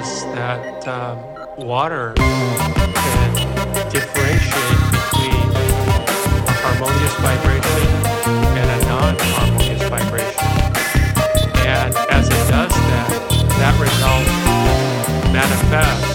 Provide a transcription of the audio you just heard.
is that water can differentiate between a harmonious vibration and a non-harmonious vibration. And as it does that, that result manifests